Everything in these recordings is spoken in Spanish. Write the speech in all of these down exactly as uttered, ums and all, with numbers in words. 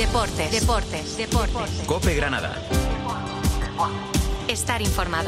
Deportes, deportes, deportes. COPE Granada. Estar informado.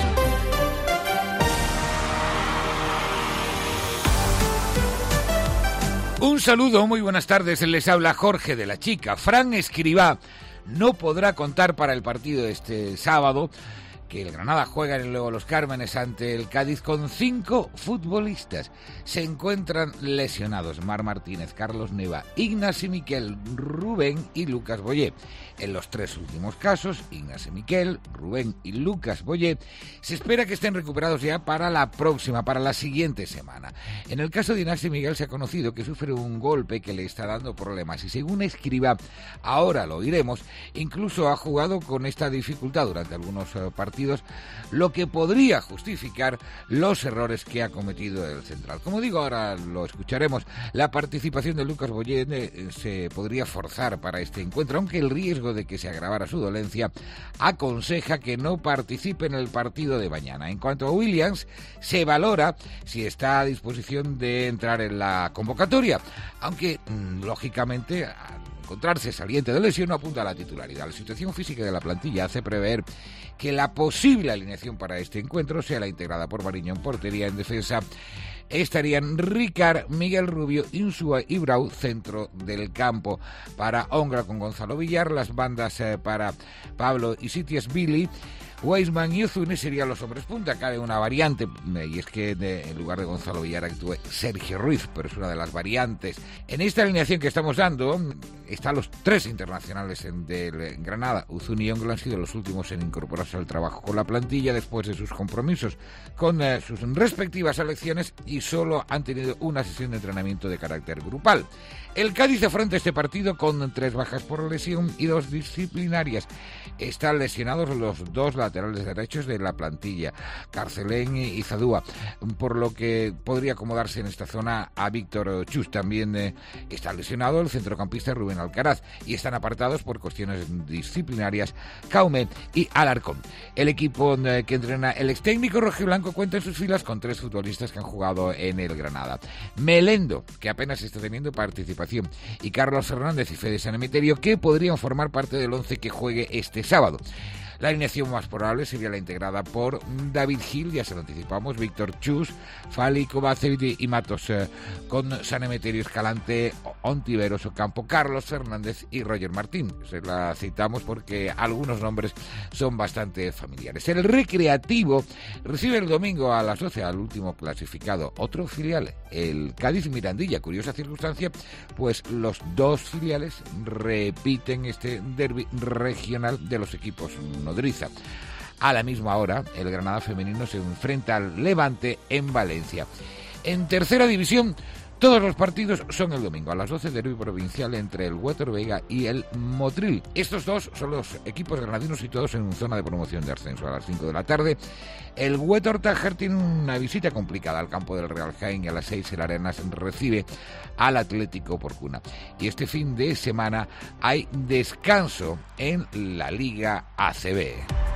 Un saludo, muy buenas tardes. Les habla Jorge de la Chica. Fran Escribá no podrá contar para el partido de este sábado, que el Granada juega en luego Los Cármenes ante el Cádiz con cinco futbolistas. Se encuentran lesionados Marc Martínez, Carlos Neva, Ignasi Miquel, Rubén y Lucas Boyé. En los tres últimos casos, Ignasi Miquel, Rubén y Lucas Boyé, se espera que estén recuperados ya para la próxima, para la siguiente semana. En el caso de Ignasi Miquel se ha conocido que sufre un golpe que le está dando problemas y según Escribá, ahora lo oiremos, incluso ha jugado con esta dificultad durante algunos uh, partidos, lo que podría justificar los errores que ha cometido el central. Como digo, ahora lo escucharemos, la participación de Lucas Boyé eh, se podría forzar para este encuentro, aunque el riesgo de que se agravara su dolencia aconseja que no participe en el partido de mañana. En cuanto a Williams, se valora si está a disposición de entrar en la convocatoria, aunque mmm, lógicamente al encontrarse saliente de lesión no apunta a la titularidad. La situación física de la plantilla hace prever que la posible alineación para este encuentro sea la integrada por Mariño en portería. En defensa estarían Ricard, Miguel Rubio, Insúa y Brau, centro del campo. Para Ongra con Gonzalo Villar, las bandas eh, para Pablo y Sitias Billy, Weisman y Ozune serían los hombres punta. Cabe una variante, y es que de, en lugar de Gonzalo Villar actúe Sergio Ruiz, pero es una de las variantes. En esta alineación que estamos dando están los tres internacionales del Granada. Ozune y Ongra han sido los últimos en incorporarse al trabajo con la plantilla después de sus compromisos con eh, sus respectivas selecciones y solo han tenido una sesión de entrenamiento de carácter grupal. El Cádiz afronta este partido con tres bajas por lesión y dos disciplinarias. Están lesionados los dos laterales derechos de la plantilla, Carcelén y Zadúa, por lo que podría acomodarse en esta zona a Víctor Chus. También eh, está lesionado el centrocampista Rubén Alcaraz y están apartados por cuestiones disciplinarias Caume y Alarcón. El equipo eh, que entrena el ex técnico rojiblanco cuenta en sus filas con tres futbolistas que han jugado en el Granada. Melendo, que apenas está teniendo participación, y Carlos Hernández y Fede San Emeterio, que podrían formar parte del once que juegue este sábado. La alineación más probable sería la integrada por David Gil, ya se lo anticipamos, Víctor Chus, Fali, Kovacevic y Matos, eh, con San Emeterio, Escalante, Ontiveros, Ocampo, Carlos Fernández y Roger Martín. Se la citamos porque algunos nombres son bastante familiares. El Recreativo recibe el domingo a las doce al último clasificado, otro filial, el Cádiz Mirandilla. Curiosa circunstancia, pues los dos filiales repiten este derbi regional de los equipos nodriza. A la misma hora, el Granada femenino se enfrenta al Levante en Valencia. En tercera división, todos los partidos son el domingo a las doce, derbi provincial entre el Huétor Vega y el Motril. Estos dos son los equipos granadinos situados en zona de promoción de ascenso. A las cinco de la tarde, el Huétor Tájer tiene una visita complicada al campo del Real Jaén y a las seis el Arenas recibe al Atlético Porcuna. Y este fin de semana hay descanso en la Liga A C B.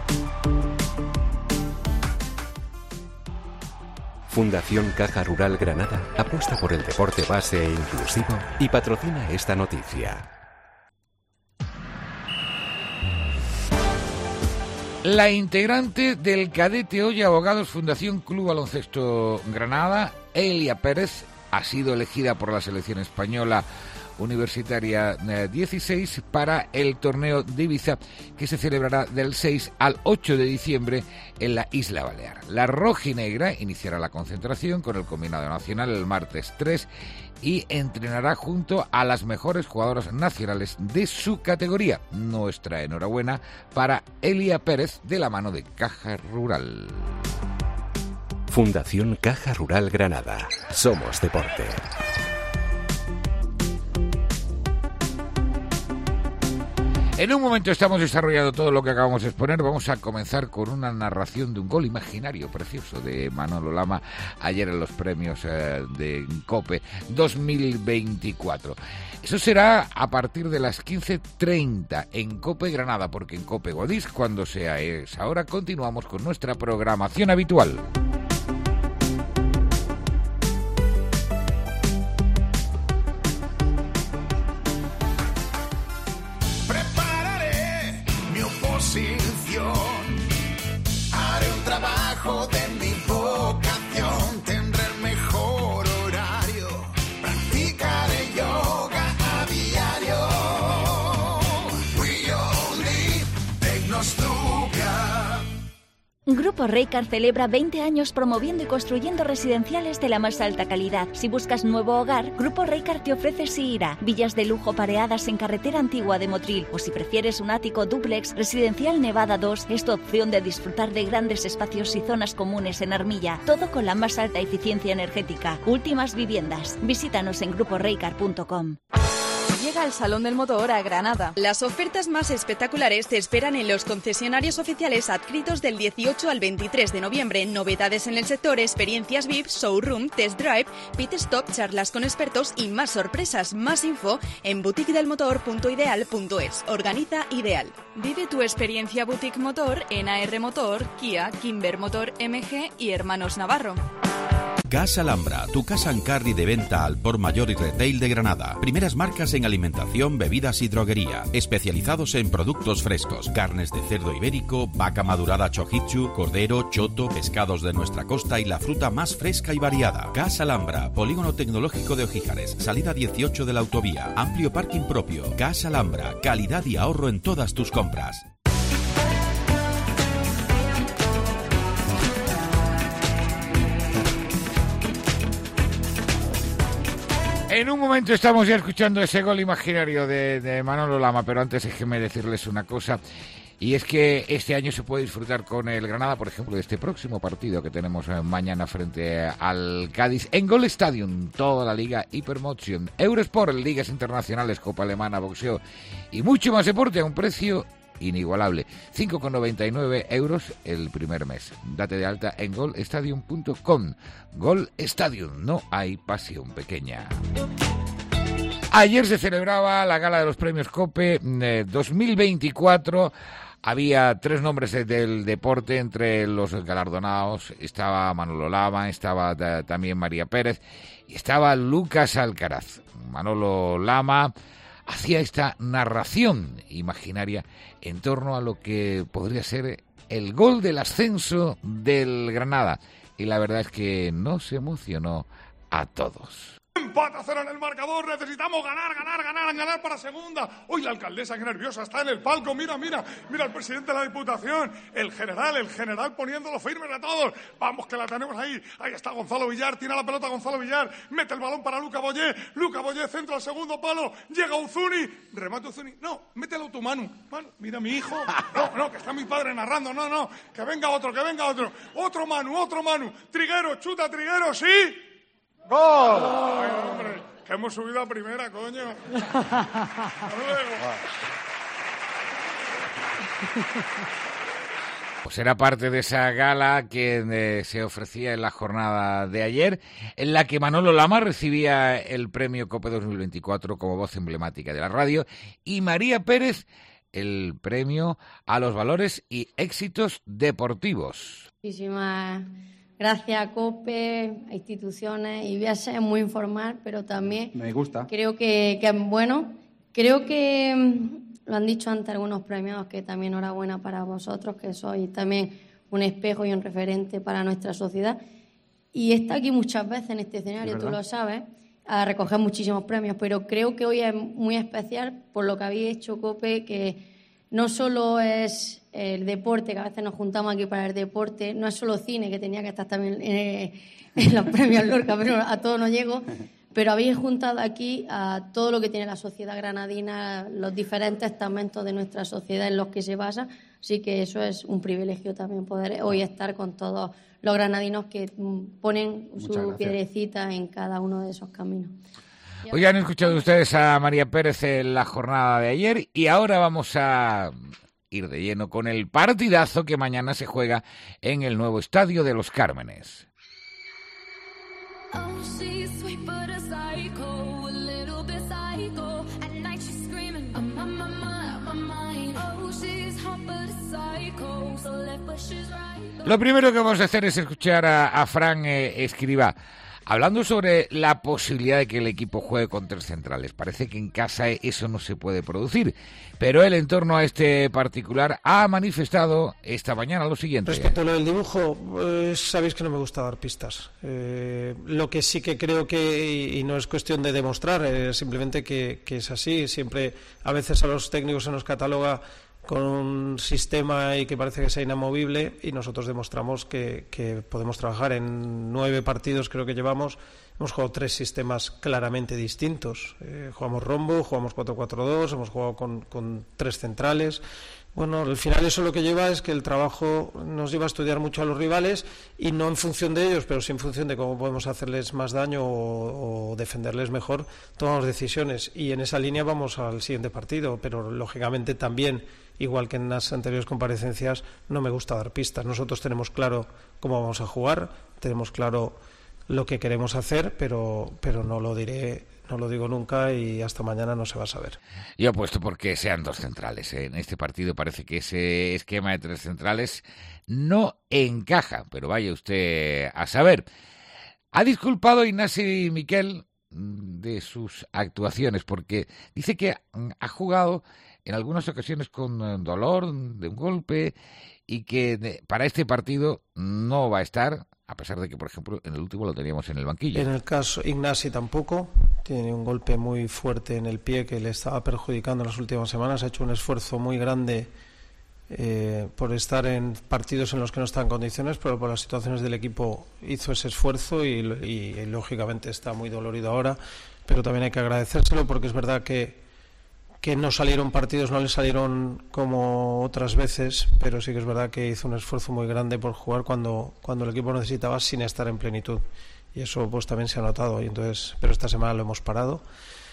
Fundación Caja Rural Granada apuesta por el deporte base e inclusivo y patrocina esta noticia. La integrante del Cadete Hoy Abogados Fundación Club Baloncesto Granada, Elia Pérez, ha sido elegida por la selección española Universitaria dieciséis para el torneo de Ibiza que se celebrará del seis al ocho de diciembre en la Isla Balear. La rojinegra iniciará la concentración con el combinado nacional el martes tres y entrenará junto a las mejores jugadoras nacionales de su categoría. Nuestra enhorabuena para Elia Pérez de la mano de Caja Rural. Fundación Caja Rural Granada. Somos deporte. En un momento estamos desarrollando todo lo que acabamos de exponer. Vamos a comenzar con una narración de un gol imaginario precioso de Manolo Lama ayer en los premios eh, de COPE dos mil veinticuatro. Eso será a partir de las quince treinta en COPE Granada, porque en COPE Godís, cuando sea esa hora, continuamos con nuestra programación habitual. Grupo Reycar celebra veinte años promoviendo y construyendo residenciales de la más alta calidad. Si buscas nuevo hogar, Grupo Reycar te ofrece Siira, villas de lujo pareadas en carretera antigua de Motril, o si prefieres un ático dúplex, Residencial Nevada dos es tu opción de disfrutar de grandes espacios y zonas comunes en Armilla, todo con la más alta eficiencia energética. Últimas viviendas. Visítanos en grupo reycar punto com. Llega el Salón del Motor a Granada. Las ofertas más espectaculares te esperan en los concesionarios oficiales adscritos del dieciocho al veintitrés de noviembre. Novedades en el sector, experiencias V I P, showroom, test drive, pit stop, charlas con expertos y más sorpresas. Más info en boutique del motor punto ideal punto es. Organiza Ideal. Vive tu experiencia Boutique Motor en A R Motor, Kia, Kimber Motor M G y Hermanos Navarro. Casa Alhambra, tu casa en carry de venta al por mayor y retail de Granada. Primeras marcas en alimentación, bebidas y droguería. Especializados en productos frescos, carnes de cerdo ibérico, vaca madurada chojichu, cordero, choto, pescados de nuestra costa y la fruta más fresca y variada. Casa Alhambra, Polígono Tecnológico de Ojíjares, salida dieciocho de la autovía. Amplio parking propio. Casa Alhambra, calidad y ahorro en todas tus compras. En un momento estamos ya escuchando ese gol imaginario de, de Manolo Lama, pero antes déjenme decirles una cosa, y es que este año se puede disfrutar con el Granada, por ejemplo, de este próximo partido que tenemos mañana frente al Cádiz, en Gol Stadium, toda la Liga Hypermotion, Eurosport, ligas internacionales, Copa Alemana, boxeo y mucho más deporte a un precio inigualable. cinco con noventa y nueve euros el primer mes. Date de alta en gol stadium punto com. Gol Stadium, no hay pasión pequeña. Ayer se celebraba la gala de los premios COPE eh, dos mil veinticuatro. Había tres nombres del deporte entre los galardonados. Estaba Manolo Lama, estaba da, también María Pérez y estaba Lucas Alcaraz. Manolo Lama hacía esta narración imaginaria en torno a lo que podría ser el gol del ascenso del Granada. Y la verdad es que nos emocionó a todos. Empate a cero en el marcador, necesitamos ganar, ganar, ganar, ganar para segunda. Hoy la alcaldesa, que nerviosa, está en el palco, mira, mira, mira el presidente de la Diputación, el general, el general poniéndolo firmes a todos. Vamos, que la tenemos ahí, ahí está Gonzalo Villar, tira la pelota Gonzalo Villar, mete el balón para Luca Boyé, Luca Boyé centro al segundo palo, llega Uzuni, remate Uzuni, no, mételo tú, Manu, Manu, mira mi hijo, no, no, que está mi padre narrando, no, no, que venga otro, que venga otro, otro Manu, otro Manu, Triguero, chuta Triguero, sí. ¡Gol! ¡Ay, hombre! Que hemos subido a primera, coño. Hasta luego. Pues era parte de esa gala que eh, se ofrecía en la jornada de ayer, en la que Manolo Lama recibía el premio COPE dos mil veinticuatro como voz emblemática de la radio y María Pérez el premio a los valores y éxitos deportivos. Muchísimas gracias a COPE, a instituciones, y voy a ser muy informal, pero también me gusta. Creo que, que bueno, creo que lo han dicho antes algunos premiados, que también enhorabuena para vosotros, que sois también un espejo y un referente para nuestra sociedad. Y está aquí muchas veces en este escenario, tú lo sabes, a recoger muchísimos premios, pero creo que hoy es muy especial por lo que habéis hecho, COPE, que no solo es el deporte, que a veces nos juntamos aquí para el deporte, no es solo cine, que tenía que estar también en, en los premios Lorca, pero a todo no llego, pero habéis juntado aquí a todo lo que tiene la sociedad granadina, los diferentes estamentos de nuestra sociedad en los que se basa, así que eso es un privilegio también poder hoy estar con todos los granadinos que ponen su piedrecita en cada uno de esos caminos. Hoy han escuchado ustedes a María Pérez en la jornada de ayer y ahora vamos a ir de lleno con el partidazo que mañana se juega en el nuevo Estadio de los Cármenes. Lo primero que vamos a hacer es escuchar a, a Fran eh, Escribá, hablando sobre la posibilidad de que el equipo juegue con tres centrales. Parece que en casa eso no se puede producir, pero él en torno a este particular ha manifestado esta mañana lo siguiente. Respecto a lo del dibujo, eh, sabéis que no me gusta dar pistas. Eh, lo que sí que creo que, y no es cuestión de demostrar, eh, simplemente que, que es así. Siempre, a veces a los técnicos se nos cataloga con un sistema y que parece que sea inamovible, y nosotros demostramos que, que podemos trabajar. En nueve partidos creo que llevamos, hemos jugado tres sistemas claramente distintos. Eh, jugamos rombo, jugamos cuatro cuatro dos, hemos jugado con, con tres centrales. Bueno, al final eso lo que lleva es que el trabajo nos lleva a estudiar mucho a los rivales, y no en función de ellos, pero sí en función de cómo podemos hacerles más daño o, o defenderles mejor, tomamos decisiones, y en esa línea vamos al siguiente partido. Pero lógicamente también, igual que en las anteriores comparecencias, no me gusta dar pistas. Nosotros tenemos claro cómo vamos a jugar, tenemos claro lo que queremos hacer, pero, pero no lo diré, no lo digo nunca, y hasta mañana no se va a saber. Yo apuesto porque sean dos centrales. En este partido parece que ese esquema de tres centrales no encaja, pero vaya usted a saber. Ha disculpado Ignasi Miquel de sus actuaciones, porque dice que ha jugado en algunas ocasiones con dolor de un golpe, y que para este partido no va a estar, a pesar de que, por ejemplo, en el último lo teníamos en el banquillo. En el caso Ignasi tampoco, tiene un golpe muy fuerte en el pie que le estaba perjudicando en las últimas semanas. Ha hecho un esfuerzo muy grande eh, por estar en partidos en los que no está en condiciones, pero por las situaciones del equipo hizo ese esfuerzo, y, y, y lógicamente está muy dolorido ahora, pero también hay que agradecérselo, porque es verdad que que no salieron partidos, no le salieron como otras veces, pero sí que es verdad que hizo un esfuerzo muy grande por jugar cuando, cuando el equipo necesitaba, sin estar en plenitud, y eso pues también se ha notado, y entonces, pero esta semana lo hemos parado.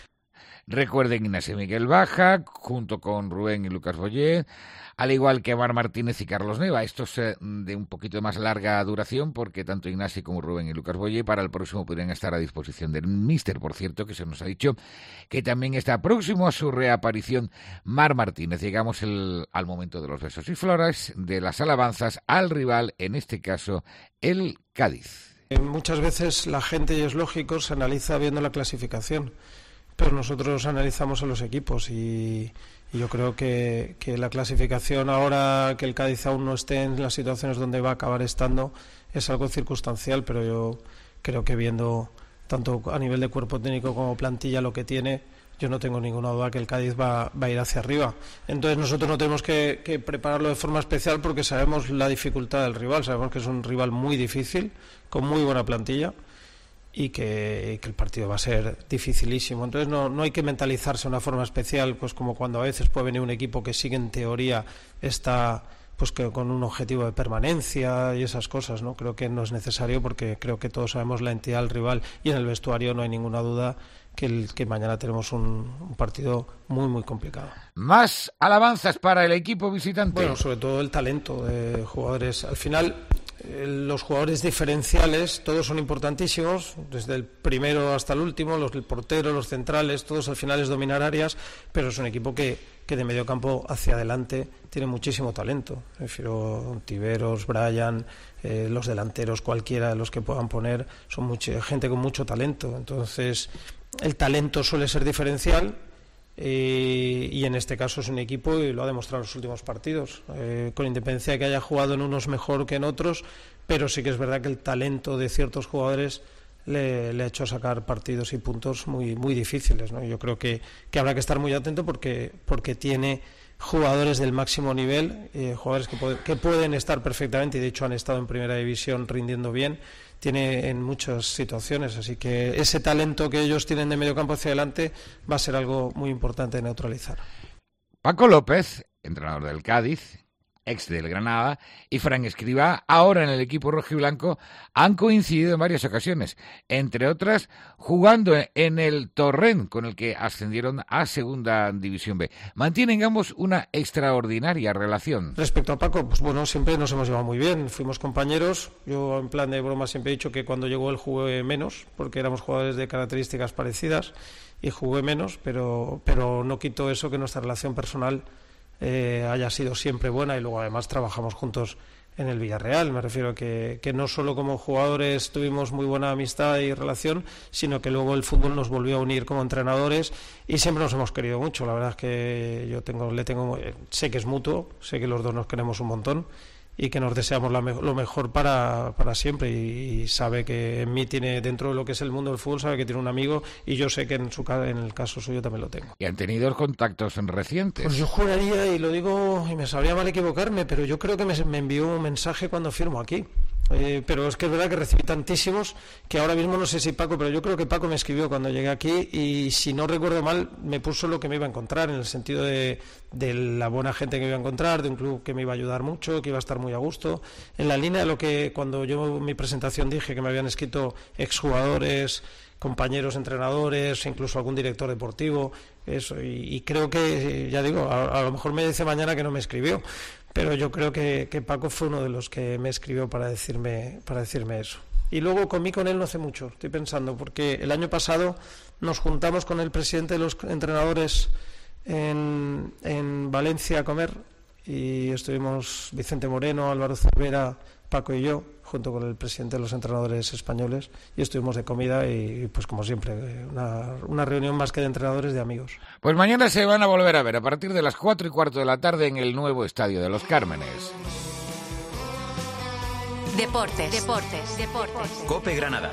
Recuerden, Ignasi Miquel baja, junto con Rubén y Lucas Boyer, al igual que Mar Martínez y Carlos Neva. Estos eh, de un poquito más larga duración, porque tanto Ignasi como Rubén y Lucas Boyer para el próximo podrían estar a disposición del míster. Por cierto, que se nos ha dicho que también está próximo a su reaparición Mar Martínez. Llegamos el, al momento de los besos y flores, de las alabanzas al rival, en este caso el Cádiz. Muchas veces la gente, y es lógico, se analiza viendo la clasificación, pero nosotros analizamos a los equipos, y, y yo creo que, que la clasificación, ahora que el Cádiz aún no esté en las situaciones donde va a acabar estando, es algo circunstancial, pero yo creo que viendo tanto a nivel de cuerpo técnico como plantilla lo que tiene, yo no tengo ninguna duda que el Cádiz va, va a ir hacia arriba. Entonces nosotros no tenemos que, que prepararlo de forma especial, porque sabemos la dificultad del rival, sabemos que es un rival muy difícil, con muy buena plantilla, y que, que el partido va a ser dificilísimo. Entonces no, no hay que mentalizarse de una forma especial, pues como cuando a veces puede venir un equipo que sí que en teoría está pues que con un objetivo de permanencia y esas cosas, ¿no? Creo que no es necesario, porque creo que todos sabemos la entidad del rival, y en el vestuario no hay ninguna duda que, el, que mañana tenemos un, un partido muy muy complicado. Más alabanzas para el equipo visitante. Bueno, sobre todo el talento de jugadores. Al final, los jugadores diferenciales todos son importantísimos, desde el primero hasta el último, los del portero, los centrales, todos al final es dominar áreas, pero es un equipo que, que de medio campo hacia adelante tiene muchísimo talento. Refiero Tiveros, Brian, eh, los delanteros, cualquiera de los que puedan poner, son mucha, gente con mucho talento. Entonces el talento suele ser diferencial. Eh, y en este caso es un equipo, y lo ha demostrado en los últimos partidos, eh, con independencia de que haya jugado en unos mejor que en otros, pero sí que es verdad que el talento de ciertos jugadores le, le ha hecho sacar partidos y puntos muy muy difíciles, ¿no? Yo creo que, que habrá que estar muy atento, porque, porque tiene jugadores del máximo nivel, eh, jugadores que, puede, que pueden estar perfectamente, y de hecho han estado en primera división rindiendo bien, tiene en muchas situaciones, así que ese talento que ellos tienen de medio campo hacia adelante va a ser algo muy importante de neutralizar. Paco López, entrenador del Cádiz, ex del Granada, y Fran Escribá, ahora en el equipo rojiblanco, han coincidido en varias ocasiones, entre otras jugando en el Torrent, con el que ascendieron a Segunda División B. Mantienen ambos una extraordinaria relación. Respecto a Paco, pues bueno, siempre nos hemos llevado muy bien, fuimos compañeros. Yo en plan de broma siempre he dicho que cuando llegó él jugué menos, porque éramos jugadores de características parecidas, y jugué menos, pero, pero no quito eso, que nuestra relación personal Eh, haya sido siempre buena, y luego además trabajamos juntos en el Villarreal. Me refiero a que, que no solo como jugadores tuvimos muy buena amistad y relación, sino que luego el fútbol nos volvió a unir como entrenadores, y siempre nos hemos querido mucho. La verdad es que yo tengo, le tengo, sé que es mutuo, sé que los dos nos queremos un montón, y que nos deseamos la me- lo mejor para, para siempre, y, y sabe que en mí tiene, dentro de lo que es el mundo del fútbol, sabe que tiene un amigo, y yo sé que en su ca- en el caso suyo también lo tengo. ¿Y han tenido contactos recientes? Pues yo juraría, y lo digo, y me sabría mal equivocarme, pero yo creo que me, me envió un mensaje cuando firmo aquí. Eh, pero es que es verdad que recibí tantísimos que ahora mismo no sé si Paco, pero yo creo que Paco me escribió cuando llegué aquí, y si no recuerdo mal me puso lo que me iba a encontrar, en el sentido de, de la buena gente que me iba a encontrar, de un club que me iba a ayudar mucho, que iba a estar muy a gusto, en la línea de lo que cuando yo en mi presentación dije que me habían escrito exjugadores, compañeros entrenadores, incluso algún director deportivo, eso, y, y creo que, ya digo, a, a lo mejor me dice mañana que no me escribió, pero yo creo que, que Paco fue uno de los que me escribió para decirme, para decirme eso. Y luego comí con él no hace mucho, estoy pensando, porque el año pasado nos juntamos con el presidente de los entrenadores en, en Valencia a comer, y estuvimos Vicente Moreno, Álvaro Cervera, Paco y yo, junto con el presidente de los entrenadores españoles, y estuvimos de comida y, pues como siempre, una, una reunión más que de entrenadores, de amigos. Pues mañana se van a volver a ver a partir de las cuatro y cuarto de la tarde en el nuevo Estadio de los Cármenes. Deportes, deportes, deportes. COPE Granada.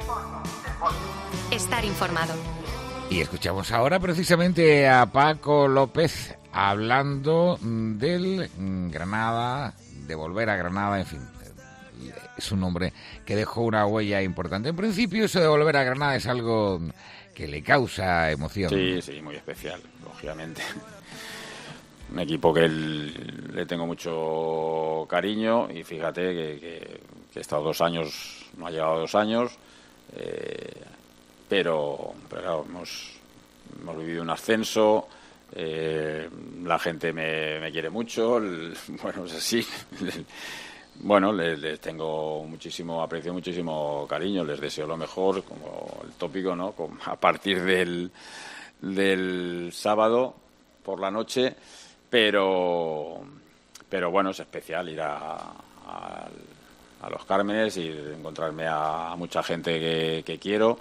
Estar informado. Y escuchamos ahora precisamente a Paco López hablando del Granada, de volver a Granada, en fin. Es un hombre que dejó una huella importante. En principio, eso de volver a Granada es algo que le causa emoción. Sí, sí, muy especial, lógicamente. Un equipo que el, le tengo mucho cariño, y fíjate que, que, que he estado dos años, no ha llegado a dos años, eh, pero, pero claro, hemos, hemos vivido un ascenso, eh, la gente me, me quiere mucho, el, bueno, es así. Bueno, les, les tengo muchísimo aprecio, muchísimo cariño, les deseo lo mejor, como el tópico, ¿no? Como a partir del, del sábado por la noche, pero pero bueno, es especial ir a, a, a los Cármenes y encontrarme a, a mucha gente que, que quiero,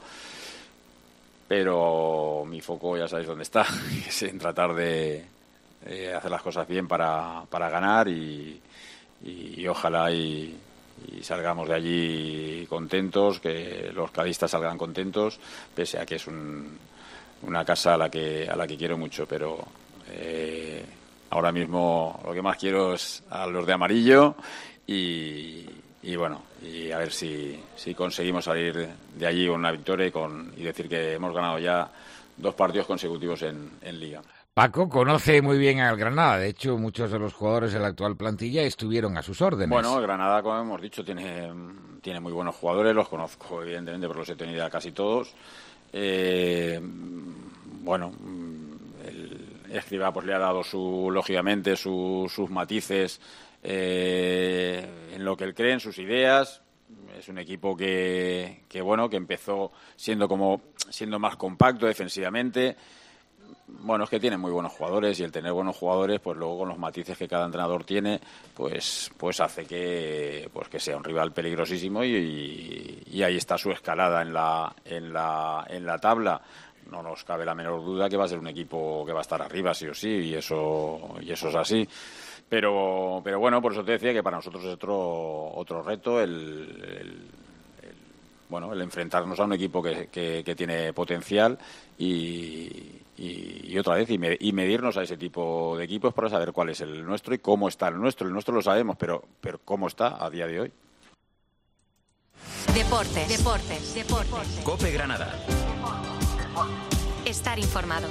pero mi foco ya sabéis dónde está, es en tratar de, de hacer las cosas bien para, para ganar y Y, y ojalá y, y salgamos de allí contentos, que los cadistas salgan contentos, pese a que es un, una casa a la que a la que quiero mucho, pero eh, ahora mismo lo que más quiero es a los de amarillo y, y bueno, y a ver si, si conseguimos salir de allí con una victoria y, con, y decir que hemos ganado ya dos partidos consecutivos en, en Liga. Paco conoce muy bien al Granada, de hecho muchos de los jugadores de la actual plantilla estuvieron a sus órdenes. Bueno, el Granada, como hemos dicho, tiene, tiene muy buenos jugadores, los conozco evidentemente porque los he tenido a casi todos. Eh, bueno, el Escribá pues le ha dado su, lógicamente su, sus matices eh, en lo que él cree, en sus ideas. Es un equipo que, que bueno, que empezó siendo como siendo más compacto defensivamente. Bueno, es que tiene muy buenos jugadores y el tener buenos jugadores, pues luego con los matices que cada entrenador tiene, pues pues hace que pues que sea un rival peligrosísimo y, y, y ahí está su escalada en la en la en la tabla. No nos cabe la menor duda que va a ser un equipo que va a estar arriba sí o sí, y eso y eso es así. Pero pero bueno, por eso te decía que para nosotros es otro otro reto el, el, el bueno, el enfrentarnos a un equipo que que, que tiene potencial y Y, y otra vez, y, me, y medirnos a ese tipo de equipos para saber cuál es el nuestro y cómo está el nuestro. El nuestro lo sabemos, pero, pero cómo está a día de hoy. Deportes, deportes, deportes. COPE Granada. Estar informado.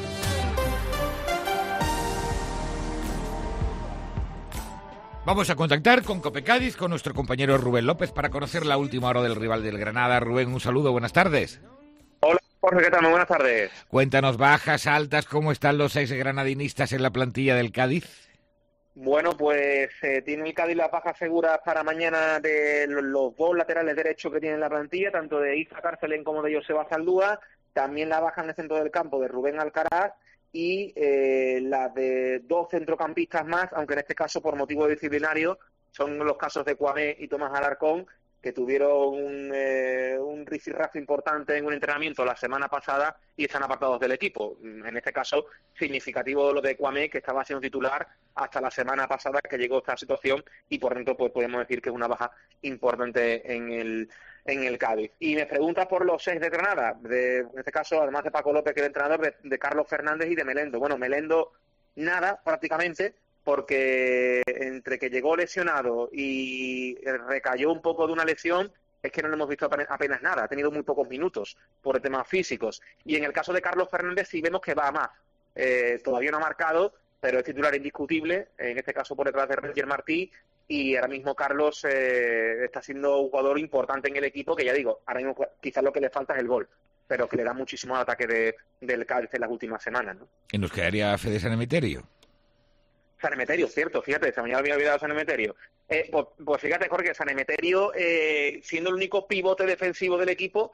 Vamos a contactar con COPE Cádiz, con nuestro compañero Rubén López, para conocer la última hora del rival del Granada. Rubén, un saludo, buenas tardes. Hola, Jorge, ¿qué tal? Muy buenas tardes. Cuéntanos, bajas, altas, ¿cómo están los seis granadinistas en la plantilla del Cádiz? Bueno, pues eh, tiene el Cádiz las bajas seguras para mañana de los dos laterales derechos que tiene la plantilla, tanto de Isa Cárcelen como de Joseba Zaldúa, también la baja en el centro del campo de Rubén Alcaraz y eh, la de dos centrocampistas más, aunque en este caso por motivo disciplinario son los casos de Cuamé y Tomás Alarcón, que tuvieron un, eh, un rifirrafe importante en un entrenamiento la semana pasada y están apartados del equipo. En este caso, significativo lo de Kwame, que estaba siendo titular hasta la semana pasada que llegó esta situación, y por dentro pues podemos decir que es una baja importante en el en el Cádiz. Y me preguntas por los seis de Granada, de, en este caso, además de Paco López, que es el entrenador, de, de Carlos Fernández y de Melendo. Bueno, Melendo nada prácticamente, porque entre que llegó lesionado y recayó un poco de una lesión, es que no le hemos visto apenas nada, ha tenido muy pocos minutos por temas físicos. Y en el caso de Carlos Fernández sí vemos que va a más. Eh, todavía no ha marcado, pero es titular indiscutible, en este caso por detrás de Roger Martí, y ahora mismo Carlos eh, está siendo un jugador importante en el equipo, que ya digo, ahora mismo quizás lo que le falta es el gol, pero que le da muchísimo al ataque de, del Cádiz en las últimas semanas, ¿no? ¿Y nos quedaría Fede San Emeterio? San Emeterio, cierto, fíjate, se me había olvidado San Emeterio. Eh, pues, pues fíjate, Jorge, San Emeterio, eh, siendo el único pivote defensivo del equipo,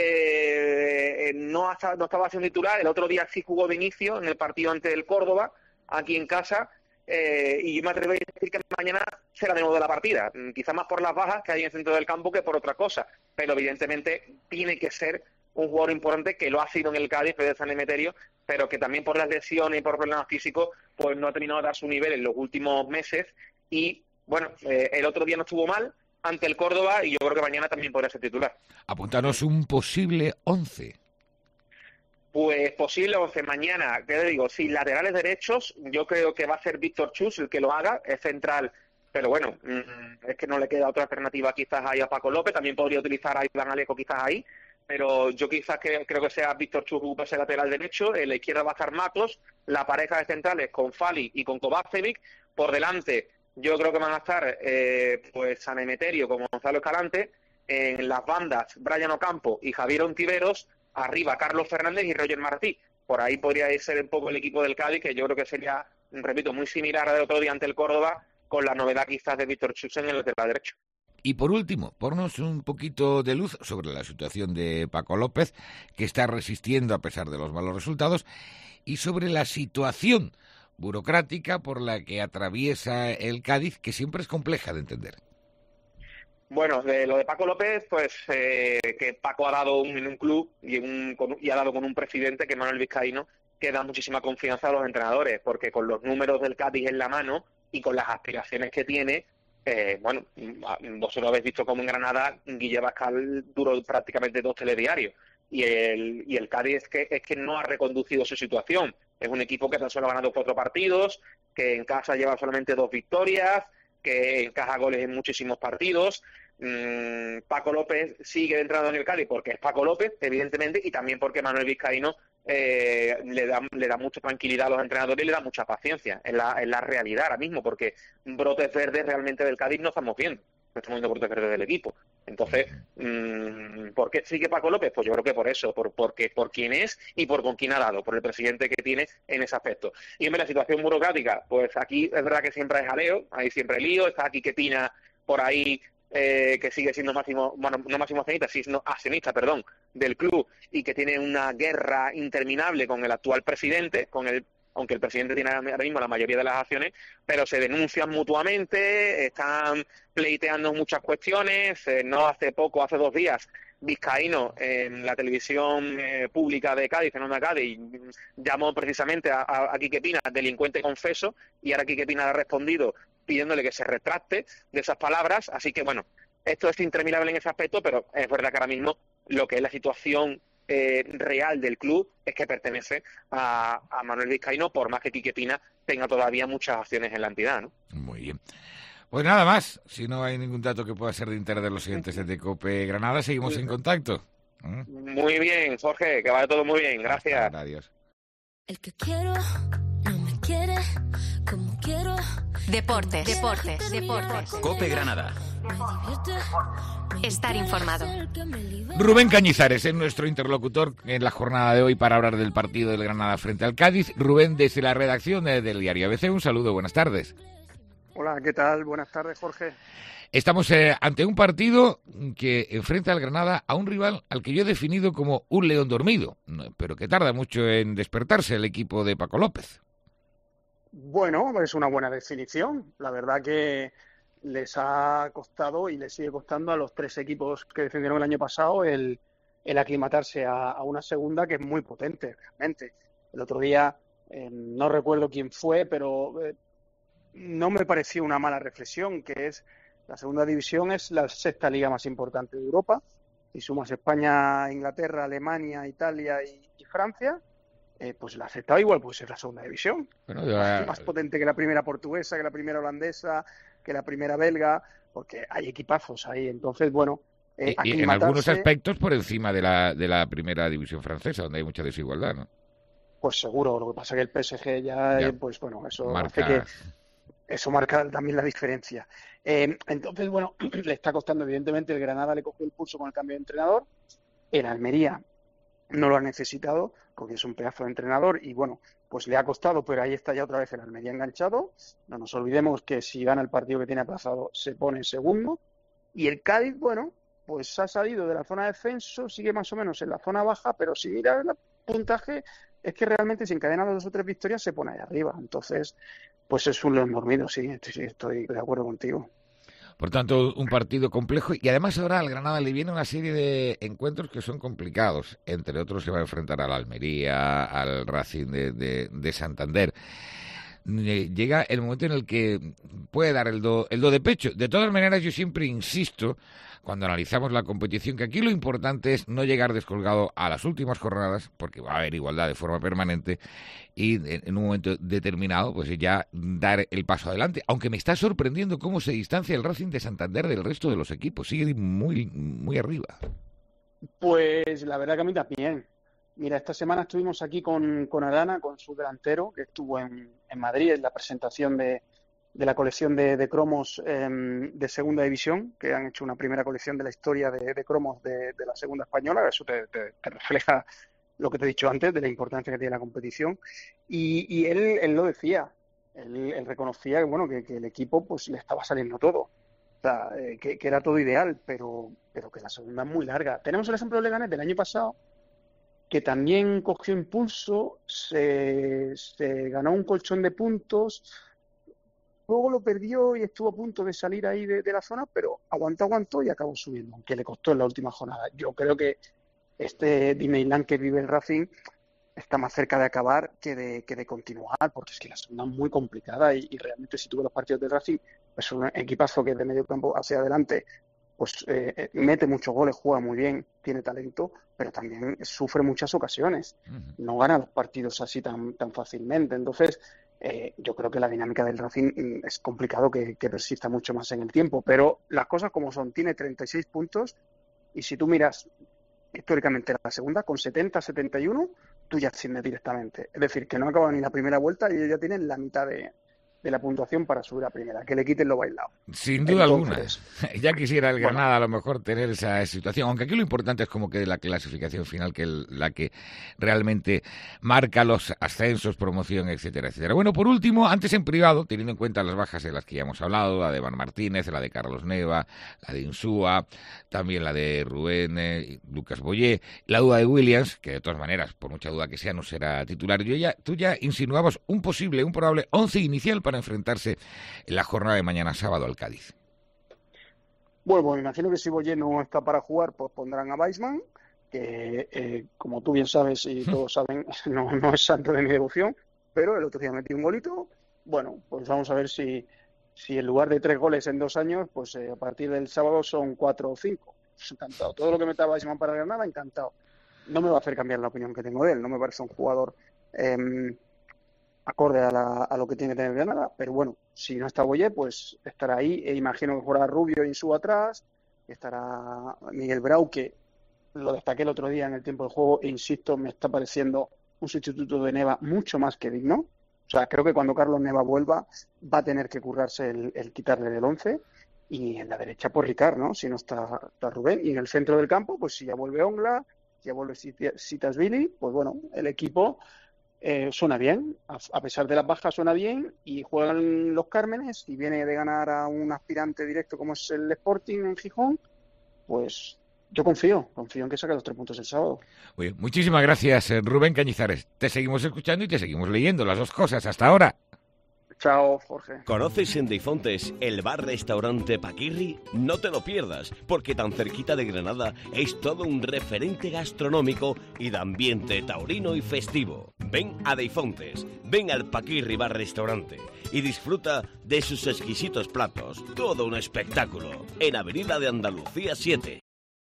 eh, no, ha, no estaba siendo titular. El otro día sí jugó de inicio en el partido ante el Córdoba, aquí en casa, eh, y yo me atrevo a decir que mañana será de nuevo de la partida, quizás más por las bajas que hay en el centro del campo que por otra cosa, pero evidentemente tiene que ser un jugador importante, que lo ha sido en el Cádiz, Fede San Emeterio, pero que también por las lesiones y por problemas físicos pues no ha terminado de dar su nivel en los últimos meses. Y bueno, eh, el otro día no estuvo mal ante el Córdoba, y yo creo que mañana también podrá ser titular. Apuntanos un posible once. Pues posible once mañana, ¿qué te digo? Sin laterales derechos, yo creo que va a ser Víctor Chus el que lo haga, es central, pero bueno, es que no le queda otra alternativa quizás ahí a Paco López, también podría utilizar a Iván Alejo quizás ahí, pero yo quizás que, creo que sea Víctor Chus ese lateral derecho, en la izquierda va a estar Matos, la pareja de centrales con Fali y con Kovacevic, por delante yo creo que van a estar eh, pues San Emeterio con Gonzalo Escalante, en las bandas Brian Ocampo y Javier Ontiveros, arriba Carlos Fernández y Roger Martí. Por ahí podría ser un poco el equipo del Cádiz, que yo creo que sería, repito, muy similar al otro día ante el Córdoba, con la novedad quizás de Víctor Chus en el lateral derecho. Y por último, ponnos un poquito de luz sobre la situación de Paco López, que está resistiendo a pesar de los malos resultados, y sobre la situación burocrática por la que atraviesa el Cádiz, que siempre es compleja de entender. Bueno, de lo de Paco López, pues eh, que Paco ha dado un, en un club y, un, con, y ha dado con un presidente, que es Manuel Vizcaíno, que da muchísima confianza a los entrenadores, porque con los números del Cádiz en la mano y con las aspiraciones que tiene, eh, bueno, vosotros habéis visto cómo en Granada Guille Bascal duró prácticamente dos telediarios, y el, y el Cádiz es que, es que no ha reconducido su situación. Es un equipo que tan solo ha ganado cuatro partidos, que en casa lleva solamente dos victorias, que encaja goles en muchísimos partidos. Mm, Paco López sigue entrando en el Cádiz porque es Paco López, evidentemente, y también porque Manuel Vizcaíno eh, le da le da mucha tranquilidad a los entrenadores y le da mucha paciencia. Es la, es la realidad ahora mismo, porque brotes verdes realmente del Cádiz no estamos viendo. No estamos viendo brotes verdes del equipo. Entonces, mmm, ¿por qué sigue Paco López? Pues yo creo que por eso, por porque por quién es y por con quién ha dado, por el presidente que tiene en ese aspecto. Y en la situación burocrática, pues aquí es verdad que siempre hay jaleo, hay siempre lío, está aquí Quepina por ahí, eh, que sigue siendo máximo, bueno, no máximo accionista, sino accionista, perdón, del club, y que tiene una guerra interminable con el actual presidente, con el aunque el presidente tiene ahora mismo la mayoría de las acciones, pero se denuncian mutuamente, están pleiteando muchas cuestiones. Eh, no hace poco, hace dos días, Vizcaíno en la televisión eh, pública de Cádiz, en Onda Cádiz, llamó precisamente a, a, a Quique Pina delincuente confeso, y ahora Quique Pina ha respondido pidiéndole que se retracte de esas palabras. Así que bueno, esto es interminable en ese aspecto, pero es verdad que ahora mismo lo que es la situación Eh, real del club es que pertenece a, a Manuel Vizcaíno, por más que Quique Pina tenga todavía muchas acciones en la entidad, ¿no? Muy bien. Pues nada más, si no hay ningún dato que pueda ser de interés de los siguientes de COPE Granada, seguimos en contacto. ¿Eh? Muy bien, Jorge, que vaya todo muy bien, gracias. Adiós. El que quiero no me quiere como quiero. Deportes, deportes, deportes. COPE Granada. Estar informado. Rubén Cañizares es nuestro interlocutor en la jornada de hoy para hablar del partido del Granada frente al Cádiz. Rubén, desde la redacción del diario A B C, un saludo, buenas tardes. Hola, ¿qué tal? Buenas tardes, Jorge. Estamos eh, ante un partido que enfrenta al Granada a un rival al que yo he definido como un león dormido, pero que tarda mucho en despertarse el equipo de Paco López. Bueno, es una buena definición. La verdad que les ha costado y les sigue costando a los tres equipos que defendieron el año pasado el, el aclimatarse a, a una segunda que es muy potente, realmente. El otro día, eh, no recuerdo quién fue, pero eh, no me pareció una mala reflexión, que es la segunda división es la sexta liga más importante de Europa. Si sumas España, Inglaterra, Alemania, Italia y, y Francia, eh, pues la sexta igual puede ser la segunda división. Bueno, yo, eh... más potente que la primera portuguesa, que la primera holandesa, que la primera belga, porque hay equipazos ahí. Entonces, bueno, eh, y, y en algunos aspectos por encima de la de la primera división francesa, donde hay mucha desigualdad, ¿no? Pues seguro. Lo que pasa es que el P S G ya, ya. Eh, pues bueno, eso marca... hace que eso marca también la diferencia. Eh, entonces, bueno, le está costando, evidentemente, el Granada le cogió el pulso con el cambio de entrenador. El Almería no lo ha necesitado porque es un pedazo de entrenador y, bueno, pues le ha costado, pero ahí está ya otra vez el Almería enganchado. No nos olvidemos que si gana el partido que tiene aplazado se pone en segundo. Y el Cádiz, bueno, pues ha salido de la zona de descenso, sigue más o menos en la zona baja, pero si miras el puntaje, es que realmente si encadena dos o tres victorias se pone ahí arriba. Entonces, pues es un león dormido, sí, sí, estoy de acuerdo contigo. Por tanto, un partido complejo y además ahora al Granada le viene una serie de encuentros que son complicados. Entre otros se va a enfrentar al Almería, al Racing de, de, de Santander. Llega el momento en el que puede dar el do, el do de pecho. De todas maneras, yo siempre insisto, cuando analizamos la competición, que aquí lo importante es no llegar descolgado a las últimas jornadas, porque va a haber igualdad de forma permanente, y en un momento determinado, pues ya dar el paso adelante. Aunque me está sorprendiendo cómo se distancia el Racing de Santander del resto de los equipos. Sigue muy, muy arriba. Pues la verdad que a mí también. Mira, esta semana estuvimos aquí con, con Arana, con su delantero, que estuvo en, en Madrid en la presentación de, de la colección de, de cromos eh, de Segunda División, que han hecho una primera colección de la historia de, de cromos de, de la Segunda Española. Eso te, te, te refleja lo que te he dicho antes, de la importancia que tiene la competición. Y, y él, él lo decía, él, él reconocía que, bueno, que, que el equipo pues le estaba saliendo todo. O sea, eh, que, que era todo ideal, pero, pero que la segunda es muy larga. Tenemos el ejemplo de Leganés del año pasado, que también cogió impulso, se, se ganó un colchón de puntos, luego lo perdió y estuvo a punto de salir ahí de, de la zona, pero aguantó, aguantó y acabó subiendo, aunque le costó en la última jornada. Yo creo que este Disneyland que vive el Racing está más cerca de acabar que de, que de continuar, porque es que la segunda es muy complicada y, y realmente si tú ves los partidos del Racing, es un equipazo que de medio campo hacia adelante pues eh, mete muchos goles, juega muy bien, tiene talento, pero también sufre muchas ocasiones. Uh-huh. No gana los partidos así tan tan fácilmente. Entonces, eh, yo creo que la dinámica del Racing es complicado que, que persista mucho más en el tiempo, pero las cosas como son, tiene treinta y seis puntos y si tú miras históricamente la segunda, con setenta, setenta y uno, tú ya asciendes directamente. Es decir, que no acaba ni la primera vuelta y ellos ya tienen la mitad de... de la puntuación para subir a primera, que le quiten lo bailado. Sin duda Entonces, alguna. Ya quisiera el Granada bueno, a lo mejor tener esa situación, aunque aquí lo importante es como que la clasificación final, que es la que realmente marca los ascensos, promoción, etcétera, etcétera. Bueno, por último, antes en privado, teniendo en cuenta las bajas de las que ya hemos hablado, la de Van Martínez, la de Carlos Neva, la de Insúa, también la de Rubén, eh, Lucas Boyé, la duda de Williams, que de todas maneras, por mucha duda que sea, no será titular. Yo ya, tú ya insinuabas un posible, un probable once inicial para enfrentarse en la jornada de mañana sábado al Cádiz. Bueno, me imagino que si Boyé no está para jugar, pues pondrán a Weissman, que eh, como tú bien sabes y todos saben, no, no es santo de mi devoción, pero el otro día metió un golito. Bueno, pues vamos a ver si, si en lugar de tres goles en dos años, pues eh, a partir del sábado son cuatro o cinco. Pues encantado. Todo lo que meta Weissman para Granada, encantado. No me va a hacer cambiar la opinión que tengo de él, no me parece un jugador eh, acorde a, la, a lo que tiene que tener Granada, pero bueno, si no está Boyé, pues estará ahí, e imagino que jugará Rubio y Insúa atrás, estará Miguel Brau, que lo destaqué el otro día en el tiempo de juego, e insisto, me está pareciendo un sustituto de Neva mucho más que digno. O sea, creo que cuando Carlos Neva vuelva, va a tener que currarse el, el quitarle del once, y en la derecha, pues Ricard, ¿no? Si no está, está Rubén, y en el centro del campo, pues si ya vuelve Ongla, si ya vuelve Sitasvili, pues bueno, el equipo... Eh, suena bien, a, a pesar de las bajas suena bien y juegan los Cármenes y viene de ganar a un aspirante directo como es el Sporting en Gijón, pues yo confío, confío en que saque los tres puntos el sábado. Oye, muchísimas gracias, Rubén Cañizares. Te seguimos escuchando y te seguimos leyendo, las dos cosas hasta ahora. Chao, Jorge. ¿Conoces en Deifontes el bar-restaurante Paquirri? No te lo pierdas, porque tan cerquita de Granada es todo un referente gastronómico y de ambiente taurino y festivo. Ven a Deifontes, ven al Paquirri bar-restaurante y disfruta de sus exquisitos platos. Todo un espectáculo. En Avenida de Andalucía siete.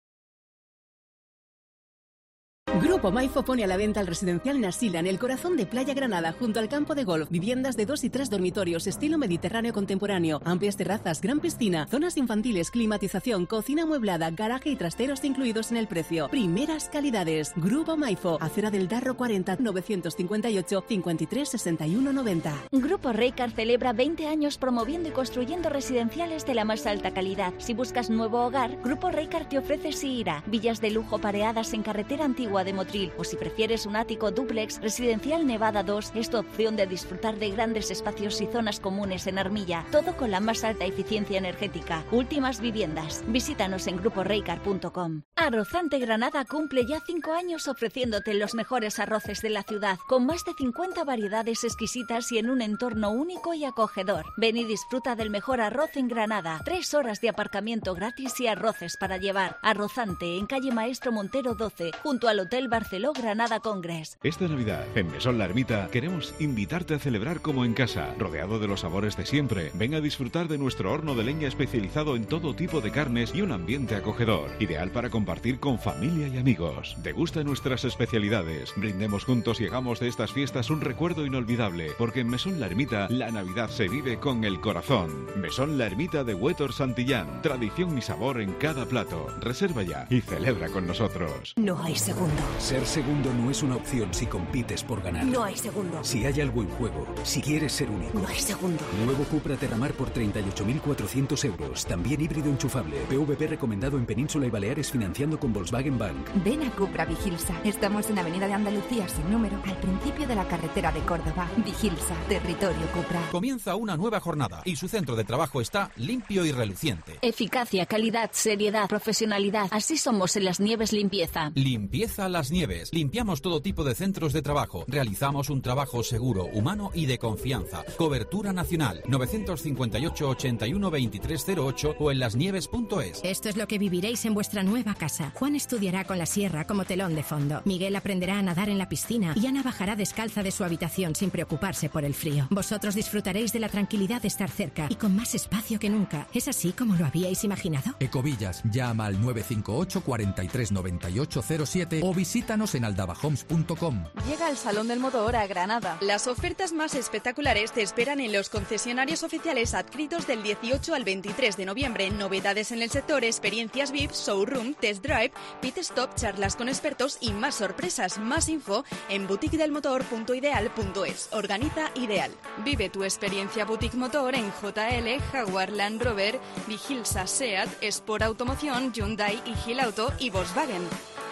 Grupo Maifo pone a la venta el residencial Nasila en el corazón de Playa Granada, junto al campo de golf. Viviendas de dos y tres dormitorios, estilo mediterráneo contemporáneo, amplias terrazas, gran piscina, zonas infantiles, climatización, cocina amueblada, garaje y trasteros incluidos en el precio. Primeras calidades. Grupo Maifo, Acera del Darro cuarenta, novecientos cincuenta y ocho, cincuenta y tres, sesenta y uno, noventa. Grupo Reycar celebra veinte años promoviendo y construyendo residenciales de la más alta calidad. Si buscas nuevo hogar, Grupo Reycar te ofrece Siira, villas de lujo pareadas en carretera antigua de Motril, o si prefieres un ático dúplex, Residencial Nevada dos es tu opción de disfrutar de grandes espacios y zonas comunes en Armilla, todo con la más alta eficiencia energética. Últimas viviendas. Visítanos en grupo reycar punto com. Arrozante Granada cumple ya cinco años ofreciéndote los mejores arroces de la ciudad, con más de cincuenta variedades exquisitas y en un entorno único y acogedor. Ven y disfruta del mejor arroz en Granada. Tres horas de aparcamiento gratis y arroces para llevar. Arrozante en calle Maestro Montero doce, junto al Hotel Barceló Granada Congress. Esta Navidad, en Mesón La Ermita, queremos invitarte a celebrar como en casa, rodeado de los sabores de siempre. Ven a disfrutar de nuestro horno de leña especializado en todo tipo de carnes y un ambiente acogedor, ideal para compartir con familia y amigos. Degusta nuestras especialidades, brindemos juntos y hagamos de estas fiestas un recuerdo inolvidable, porque en Mesón La Ermita, la Navidad se vive con el corazón. Mesón La Ermita de Huétor Santillán, tradición y sabor en cada plato. Reserva ya y celebra con nosotros. No hay segundo. Ser segundo no es una opción si compites por ganar. No hay segundo. Si hay algo en juego, si quieres ser único. No hay segundo. Nuevo Cupra Terramar por treinta y ocho mil cuatrocientos euros. También híbrido enchufable. P V P recomendado en Península y Baleares financiando con Volkswagen Bank. Ven a Cupra Vigilsa. Estamos en Avenida de Andalucía sin número, al principio de la carretera de Córdoba. Vigilsa, territorio Cupra. Comienza una nueva jornada y su centro de trabajo está limpio y reluciente. Eficacia, calidad, seriedad, profesionalidad. Así somos en Las Nieves Limpieza. Limpieza Las Nieves. Limpiamos todo tipo de centros de trabajo. Realizamos un trabajo seguro, humano y de confianza. Cobertura nacional. novecientos cincuenta y ocho, ochenta y uno, veintitrés cero ocho o en lasnieves punto es. Esto es lo que viviréis en vuestra nueva casa. Juan estudiará con la sierra como telón de fondo. Miguel aprenderá a nadar en la piscina y Ana bajará descalza de su habitación sin preocuparse por el frío. Vosotros disfrutaréis de la tranquilidad de estar cerca y con más espacio que nunca. ¿Es así como lo habíais imaginado? Ecovillas, llama al nueve cinco ocho, cuarenta y tres, noventa y ocho cero siete o visítanos en aldabahomes punto com. Llega el Salón del Motor a Granada. Las ofertas más espectaculares te esperan en los concesionarios oficiales adscritos del dieciocho al veintitrés de noviembre. Novedades en el sector, experiencias V I P, showroom, test drive, pit stop, charlas con expertos y más sorpresas. Más info en boutique del motor punto ideal punto es. Organiza Ideal. Vive tu experiencia Boutique Motor en J L, Jaguar Land Rover, Vigilsa, Seat, Sport Automoción, Hyundai y Gilauto y Volkswagen.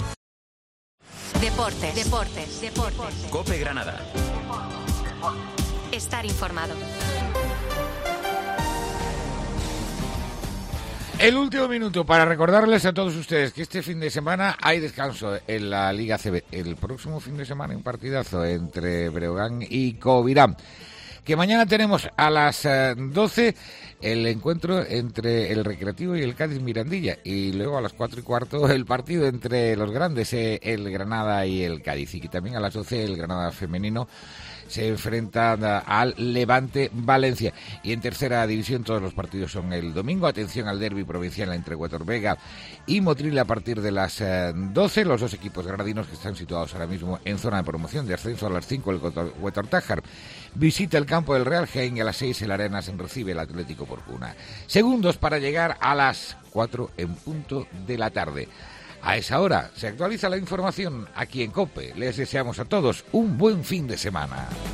Deportes, deportes, deportes. COPE Granada. Estar informado. El último minuto para recordarles a todos ustedes que este fin de semana hay descanso en la Liga C B. El próximo fin de semana hay un partidazo entre Breogán y Covirán. Que mañana tenemos a las doce el encuentro entre el Recreativo y el Cádiz Mirandilla. Y luego a las cuatro y cuarto el partido entre los grandes, el Granada y el Cádiz. Y también a las doce el Granada femenino se enfrenta al Levante Valencia. Y en tercera división todos los partidos son el domingo. Atención al derbi provincial entre Huétor Vega y Motril a partir de las doce. Los dos equipos granadinos que están situados ahora mismo en zona de promoción de ascenso a las cinco el Huétor Tájar visita el campo del Real Jaén y a las seis el Arenas recibe el Atlético Porcuna. Segundos para llegar a las cuatro en punto de la tarde. A esa hora se actualiza la información aquí en COPE. Les deseamos a todos un buen fin de semana.